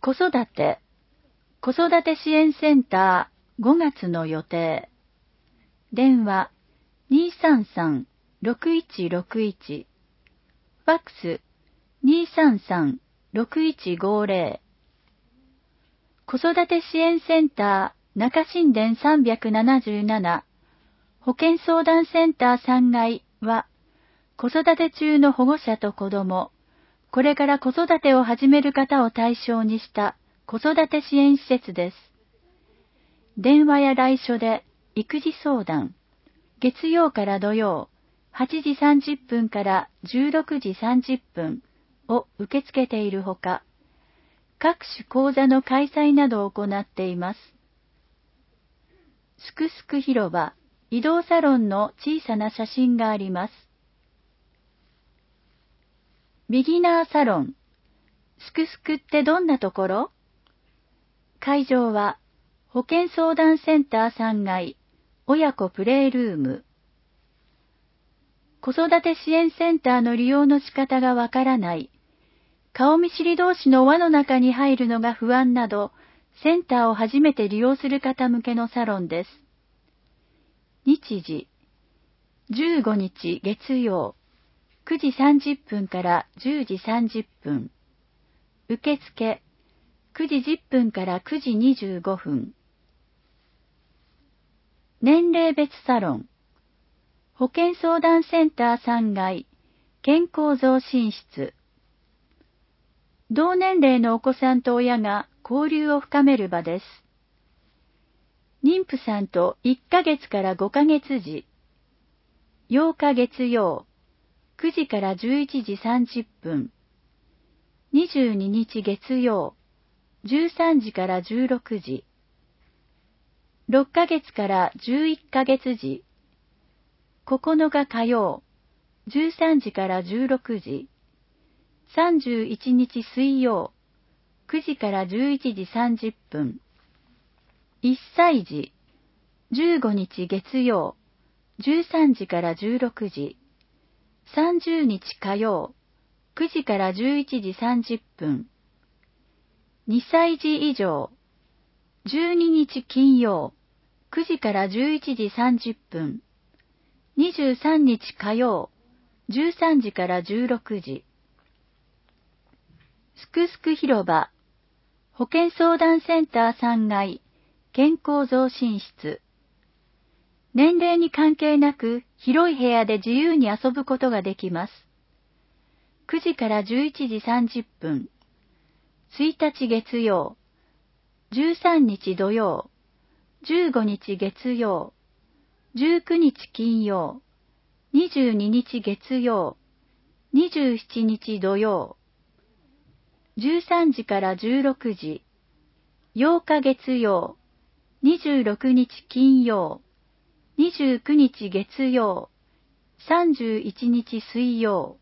子育て支援センター5月の予定。電話233-6161。ファックス233-6150。子育て支援センター中新田377保健相談センター3階は、子育て中の保護者と子供、これから子育てを始める方を対象にした子育て支援施設です。電話や来所で育児相談、月曜から土曜、8時30分から16時30分を受け付けているほか、各種講座の開催などを行っています。すくすく広場、移動サロンの小さな写真があります。ビギナーサロン、すくすくってどんなところ？会場は、保健相談センター3階、親子プレイルーム。子育て支援センターの利用の仕方がわからない、顔見知り同士の輪の中に入るのが不安など、センターを初めて利用する方向けのサロンです。日時、15日月曜、9時30分から10時30分。受付、9時10分から9時25分。年齢別サロン。保健相談センター3階、健康増進室。同年齢のお子さんと親が交流を深める場です。妊婦さんと1ヶ月から5ヶ月時。8日月曜、9時から11時30分。22日月曜、13時から16時。6ヶ月から11ヶ月時。9日火曜、13時から16時。31日水曜、9時から11時30分。1歳児、15日月曜、13時から16時。30日火曜、9時から11時30分。2歳児以上、12日金曜、9時から11時30分。23日火曜、13時から16時。すくすく広場、保健相談センター3階、健康増進室。年齢に関係なく広い部屋で自由に遊ぶことができます。9時から11時30分。1日月曜、13日土曜、15日月曜、19日金曜、22日月曜、27日土曜。13時から16時。8日月曜、26日金曜、29日月曜、31日水曜。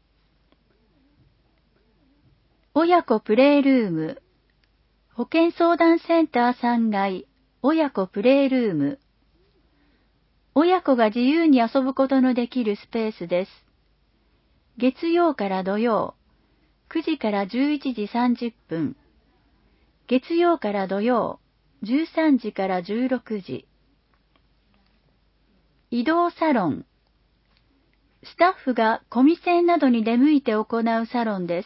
親子プレイルーム。保健相談センター3階、親子プレイルーム。親子が自由に遊ぶことのできるスペースです。月曜から土曜、9時から11時30分。月曜から土曜、13時から16時。移動サロン。スタッフがコミセンなどに出向いて行うサロンです。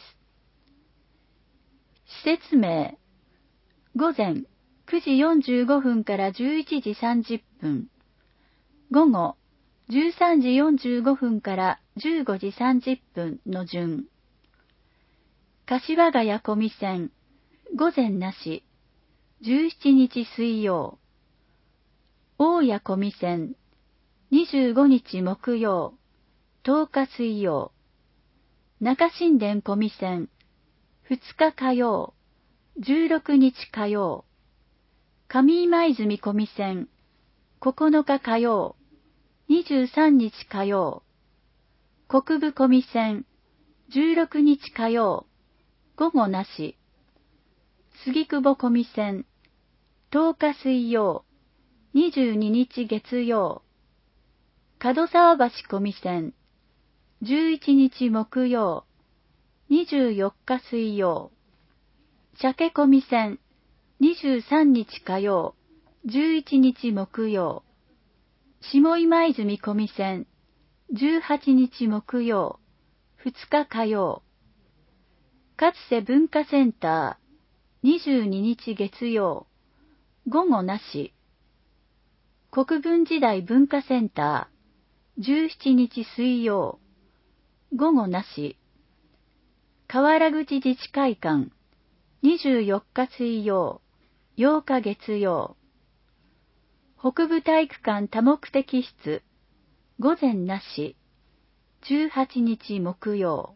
施設名。午前9時45分から11時30分。午後13時45分から15時30分の順。柏ヶ谷コミセン。午前なし。17日水曜。大谷コミセン。25日木曜。10日水曜。中新田コミセン。2日火曜。16日火曜。上今泉コミセン。9日火曜。23日火曜。国分コミセン。16日火曜。午後なし。杉久保コミセン。10日水曜。22日月曜。門沢橋コミセン。11日木曜。24日水曜。 茶家込み線、23日火曜、11日木曜。下今泉込み線、18日木曜、2日火曜。かつて文化センター、22日月曜、午後なし。国分時代文化センター、17日水曜、午後なし。河原口自治会館、24日水曜、8日月曜。北部体育館多目的室、午前なし。18日木曜。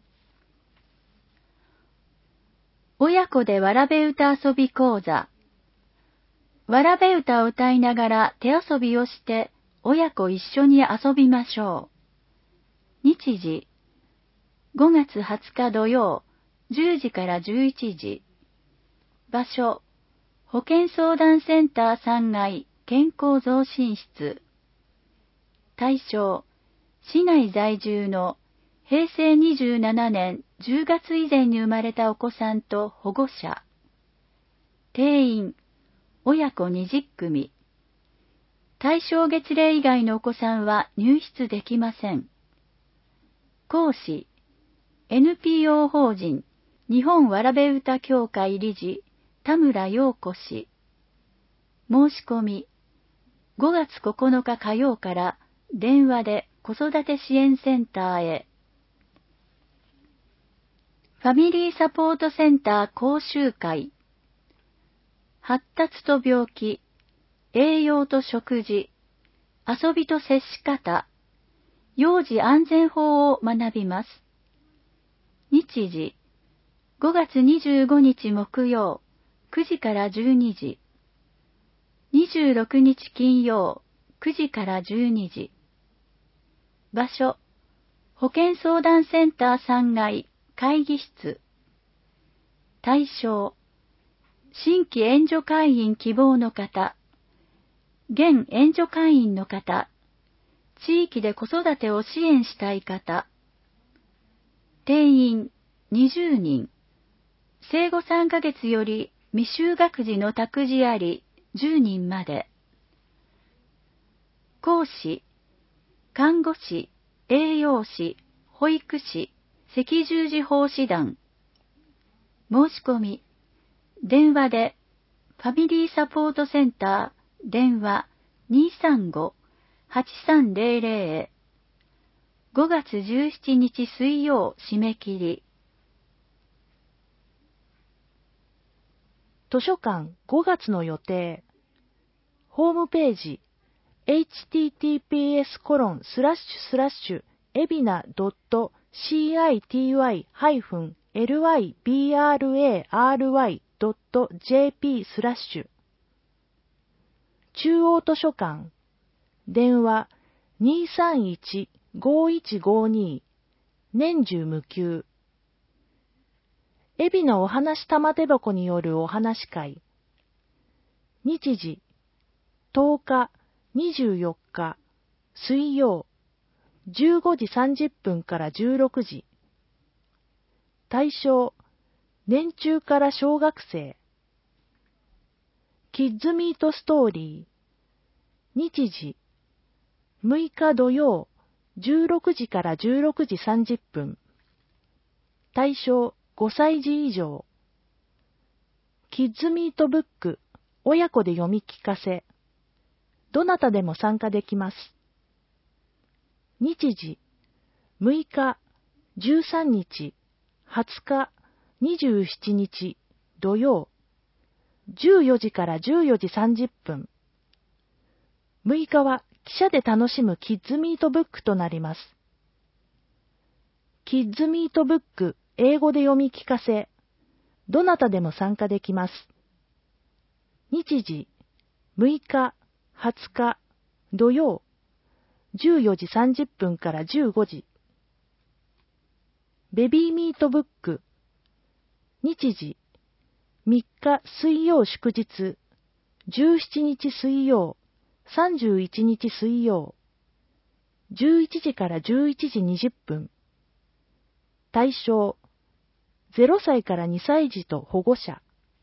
親子でわらべ歌遊び講座。わらべ歌を歌いながら手遊びをして親子一緒に遊びましょう。日時、5月20日土曜、10時から11時。場所、保健相談センター3階健康増進室。対象、市内在住の平成27年10月以前に生まれたお子さんと保護者。定員、親子20組。対象月齢以外のお子さんは入室できません。講師、NPO 法人日本わらべ歌協会理事、田村陽子氏。申し込み、5月9日火曜から電話で子育て支援センターへ。ファミリーサポートセンター講習会。発達と病気、栄養と食事、遊びと接し方、幼児安全法を学びます。日時、5月25日木曜、9時から12時。26日金曜、9時から12時。場所、保健相談センター3階会議室。対象、新規援助会員希望の方、現援助会員の方、地域で子育てを支援したい方。定員20人。生後3ヶ月より未就学児の託児あり10人まで。講師、看護師、栄養士、保育士、赤十字奉仕団。申し込み、電話で、ファミリーサポートセンター、電話 235-8300 へ。5月17日水曜締め切り。 図書館5月の予定。ホームページ https://ebina.city-lybrary.jp/ 中央図書館電話 231-5152 年中無休。海老名お話玉手箱によるお話会。日時、10日、24日、水曜、15時30分から16時。対象、年中から小学生。キッズミートストーリー。日時、6日土曜、16時から16時30分。対象、5歳児以上。キッズミートブック、親子で読み聞かせ。どなたでも参加できます。日時、6日、13日、20日、27日、土曜。14時から14時30分。6日は汽車で楽しむキッズミートブックとなります。キッズミートブック、英語で読み聞かせ。どなたでも参加できます。日時、6日、20日、土曜、14時30分から15時。ベビーミートブック。日時、3日水曜祝日、17日水曜、31日水曜。11時から11時20分。対象、0歳から2歳児と保護者。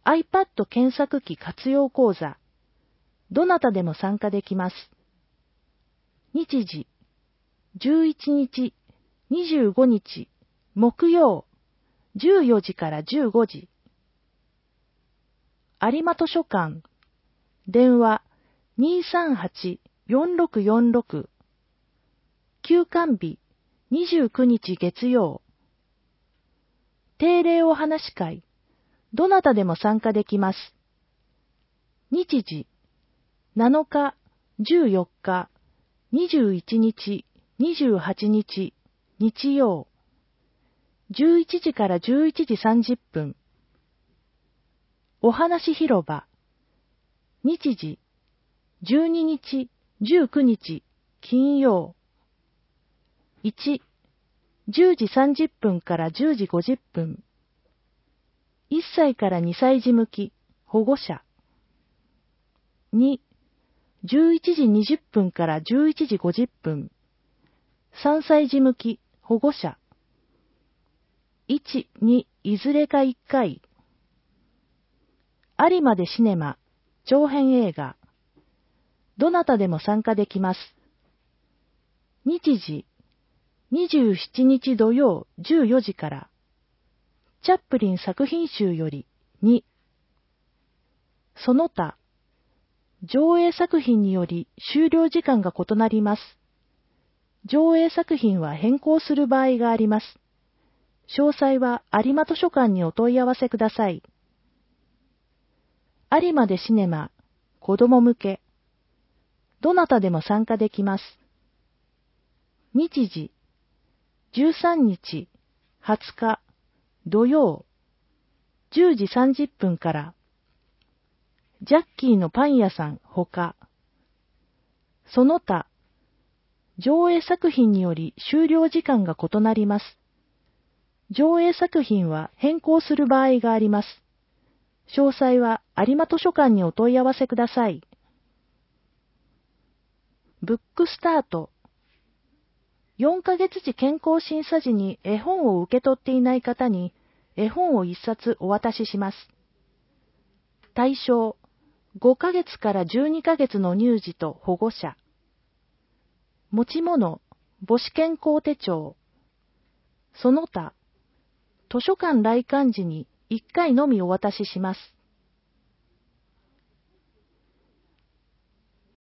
iPad 検索機活用講座。どなたでも参加できます。日時、11日、25日、木曜、14時から15時。有馬図書館、電話238-4646。休館日、29日月曜。定例お話会、どなたでも参加できます。日時、7日、14日、21日、28日、日曜。11時から11時30分。お話広場。日時、12日、19日、金曜。1、10時30分から10時50分。1歳から2歳児向き、保護者。2、11時20分から11時50分。3歳児向き、保護者。1、2、いずれか1回。有馬でシネマ、長編映画。どなたでも参加できます。日時、27日土曜14時から。チャップリン作品集より2。その他、上映作品により終了時間が異なります。上映作品は変更する場合があります。詳細は有馬図書館にお問い合わせください。有馬でシネマ、子供向け。どなたでも参加できます。日時、13日、20日、土曜、10時30分から。ジャッキーのパン屋さんほか。その他、上映作品により終了時間が異なります。上映作品は変更する場合があります。詳細は有馬図書館にお問い合わせください。ブックスタート。4ヶ月時健康審査時に絵本を受け取っていない方に絵本を1冊お渡しします。対象、5ヶ月から12ヶ月の乳児と保護者。持ち物、母子健康手帳。その他、図書館来館時に1回のみお渡しします。